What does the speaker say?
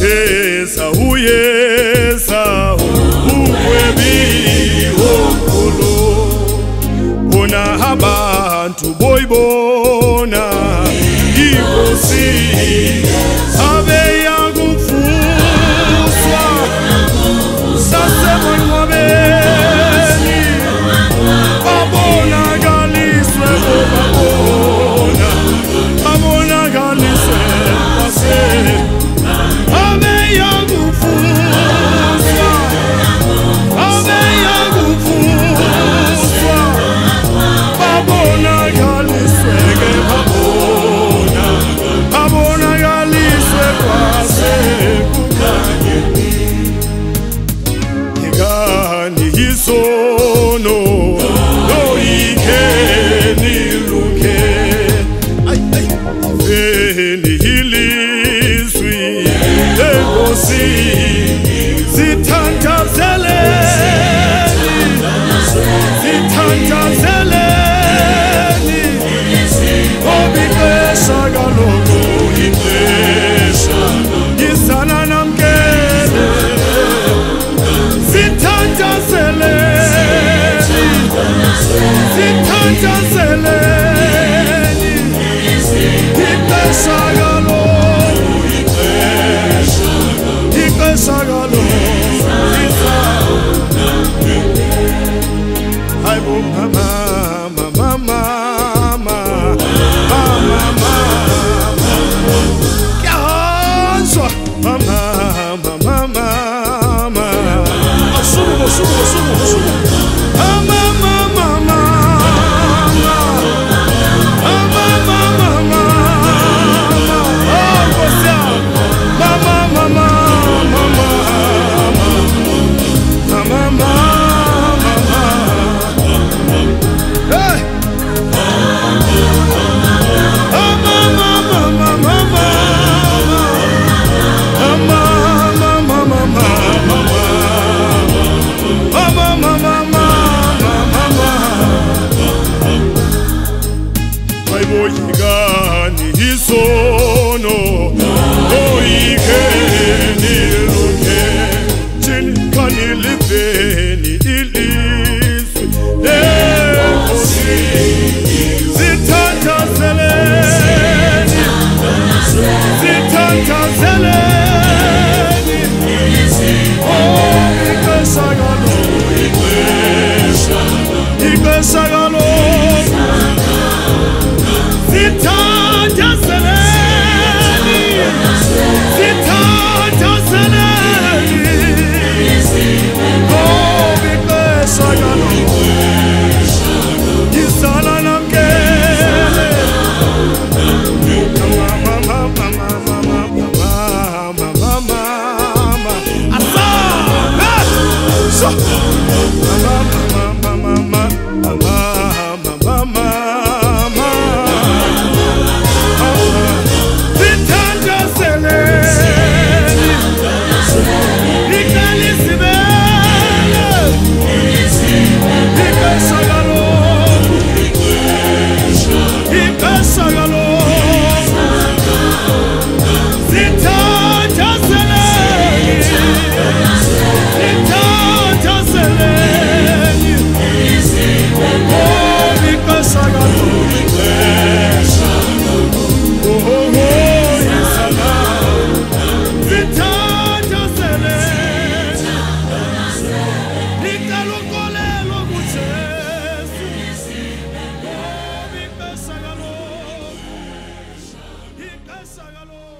uyeza uyeza uwebi omkhulu bona abantu boyibona inkosi abeya kufuswa sasemonwabeni babonakaliswe babonakaliswe abeya kufuswa babonakaliswe ke babonakaliswe kwase kukanye igani isono loyike niluke veni ilizwi enkosi zithandazeleni obikesha kaloko ixesha yisana namkele zithandazeleni ixesha kaloko ixesha kaloko I will mama oyigani isono oyike niluke chinkani liveni ilizwi enkosi zithandazeleni ixesha kaloko ixesha kaloko Sagalo